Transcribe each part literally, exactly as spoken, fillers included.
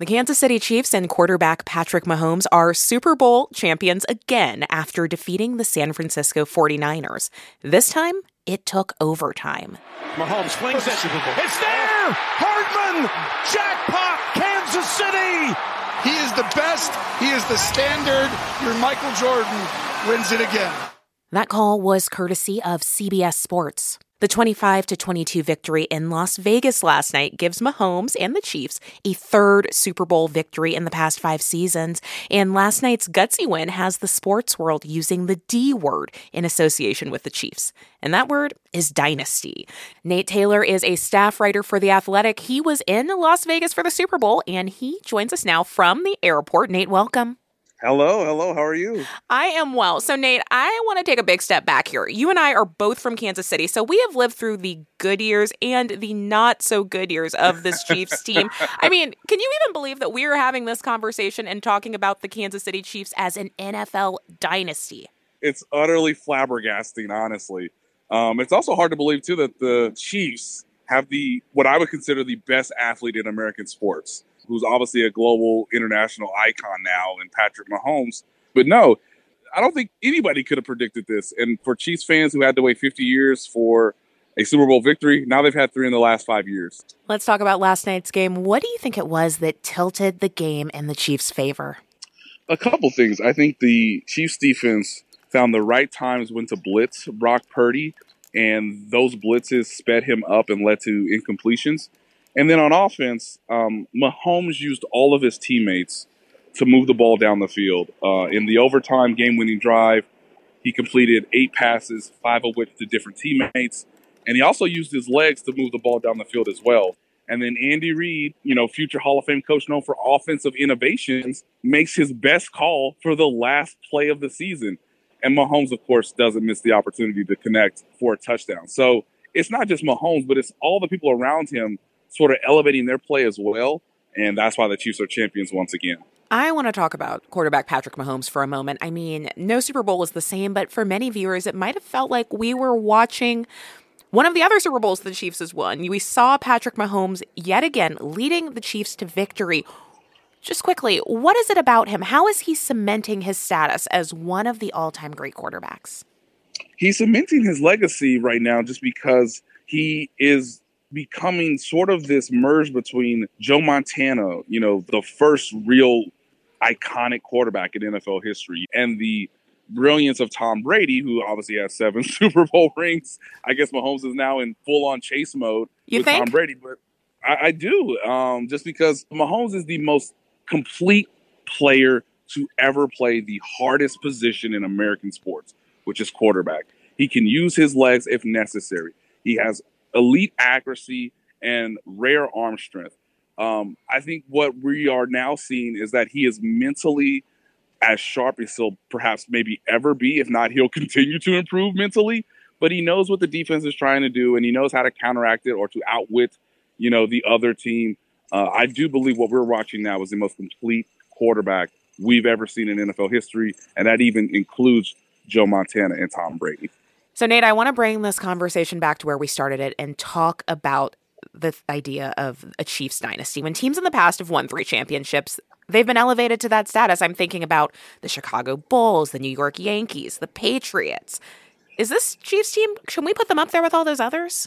The Kansas City Chiefs and quarterback Patrick Mahomes are Super Bowl champions again after defeating the San Francisco forty-niners. This time, it took overtime. Mahomes flings it. It's there! Hardman! Jackpot! Kansas City! He is the best. He is the standard. Your Michael Jordan wins it again. That call was courtesy of C B S Sports. The twenty-five to twenty-two victory in Las Vegas last night gives Mahomes and the Chiefs a third Super Bowl victory in the past five seasons. And last night's gutsy win has the sports world using the D word in association with the Chiefs. And that word is dynasty. Nate Taylor is a staff writer for The Athletic. He was in Las Vegas for the Super Bowl, and he joins us now from the airport. Nate, welcome. Hello, hello. How are you? I am well. So, Nate, I want to take a big step back here. You and I are both from Kansas City, so we have lived through the good years and the not so good years of this Chiefs team. I mean, can you even believe that we are having this conversation and talking about the Kansas City Chiefs as an N F L dynasty? It's utterly flabbergasting, honestly. Um, it's also hard to believe, too, that the Chiefs have the what I would consider the best athlete in American sports, who's obviously a global international icon now in Patrick Mahomes. But no, I don't think anybody could have predicted this. And for Chiefs fans who had to wait fifty years for a Super Bowl victory, now they've had three in the last five years. Let's talk about last night's game. What do you think it was that tilted the game in the Chiefs' favor? A couple things. I think the Chiefs defense found the right times when to blitz Brock Purdy, and those blitzes sped him up and led to incompletions. And then on offense, um, Mahomes used all of his teammates to move the ball down the field. Uh, in the overtime game-winning drive, he completed eight passes, five of which to different teammates. And he also used his legs to move the ball down the field as well. And then Andy Reid, you know, future Hall of Fame coach known for offensive innovations, makes his best call for the last play of the season. And Mahomes, of course, doesn't miss the opportunity to connect for a touchdown. So it's not just Mahomes, but it's all the people around him sort of elevating their play as well, and that's why the Chiefs are champions once again. I want to talk about quarterback Patrick Mahomes for a moment. I mean, no Super Bowl was the same, but for many viewers, it might have felt like we were watching one of the other Super Bowls the Chiefs has won. We saw Patrick Mahomes yet again leading the Chiefs to victory. Just quickly, what is it about him? How is he cementing his status as one of the all-time great quarterbacks? He's cementing his legacy right now just because he is becoming sort of this merge between Joe Montana, you know, the first real iconic quarterback in N F L history, and the brilliance of Tom Brady, who obviously has seven Super Bowl rings. I guess Mahomes is now in full-on chase mode you with think? Tom Brady. But I, I do, um, just because Mahomes is the most complete player to ever play the hardest position in American sports, which is quarterback. He can use his legs if necessary. He has elite accuracy and rare arm strength. Um, I think what we are now seeing is that he is mentally as sharp as he'll perhaps maybe ever be. If not, he'll continue to improve mentally. But he knows what the defense is trying to do, and he knows how to counteract it or to outwit, you know, the other team. Uh, I do believe what we're watching now is the most complete quarterback we've ever seen in N F L history, and that even includes Joe Montana and Tom Brady. So, Nate, I want to bring this conversation back to where we started it and talk about the idea of a Chiefs dynasty. When teams in the past have won three championships, they've been elevated to that status. I'm thinking about the Chicago Bulls, the New York Yankees, the Patriots. Is this Chiefs team, should we put them up there with all those others?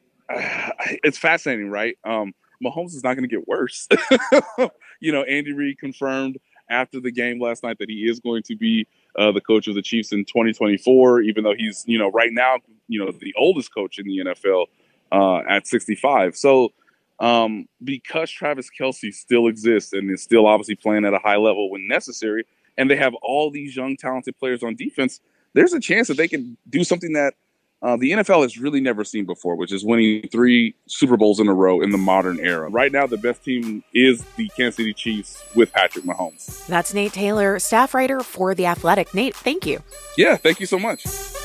Uh, it's fascinating, right? Um, Mahomes is not going to get worse. You know, Andy Reid confirmed after the game last night that he is going to be Uh, the coach of the Chiefs in twenty twenty-four, even though he's, you know, right now, you know, the oldest coach in the N F L uh, at sixty-five. So um, because Travis Kelce still exists and is still obviously playing at a high level when necessary, and they have all these young, talented players on defense, there's a chance that they can do something that uh, the N F L has really never seen before, which is winning three Super Bowls in a row in the modern era. Right now, the best team is the Kansas City Chiefs with Patrick Mahomes. That's Nate Taylor, staff writer for The Athletic. Nate, thank you. Yeah, thank you so much.